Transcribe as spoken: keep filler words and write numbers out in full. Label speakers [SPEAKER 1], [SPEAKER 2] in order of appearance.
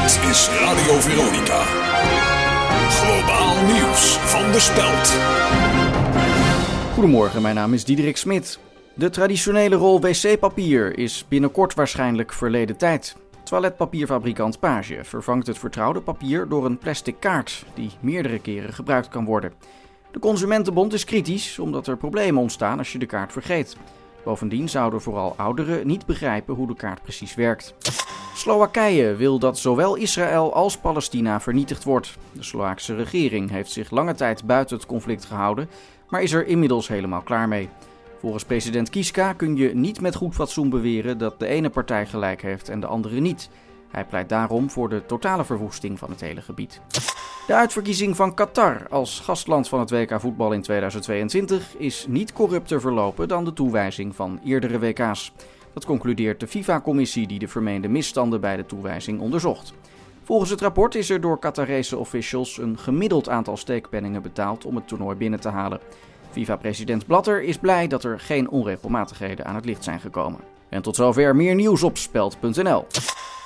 [SPEAKER 1] Dit is Radio Veronica. Globaal nieuws van de Speld.
[SPEAKER 2] Goedemorgen, mijn naam is Diederik Smit. De traditionele rol wc-papier is binnenkort waarschijnlijk verleden tijd. Toiletpapierfabrikant Page vervangt het vertrouwde papier door een plastic kaart die meerdere keren gebruikt kan worden. De Consumentenbond is kritisch omdat er problemen ontstaan als je de kaart vergeet. Bovendien zouden vooral ouderen niet begrijpen hoe de kaart precies werkt. Slowakije wil dat zowel Israël als Palestina vernietigd wordt. De Slovaakse regering heeft zich lange tijd buiten het conflict gehouden, maar is er inmiddels helemaal klaar mee. Volgens president Kiska kun je niet met goed fatsoen beweren dat de ene partij gelijk heeft en de andere niet. Hij pleit daarom voor de totale verwoesting van het hele gebied. De uitverkiezing van Qatar als gastland van het W K voetbal in tweeduizend tweeëntwintig is niet corrupter verlopen dan de toewijzing van eerdere W K's. Dat concludeert de FIFA-commissie die de vermeende misstanden bij de toewijzing onderzocht. Volgens het rapport is er door Qatarese officials een gemiddeld aantal steekpenningen betaald om het toernooi binnen te halen. FIFA-president Blatter is blij dat er geen onregelmatigheden aan het licht zijn gekomen. En tot zover meer nieuws op speld punt n l.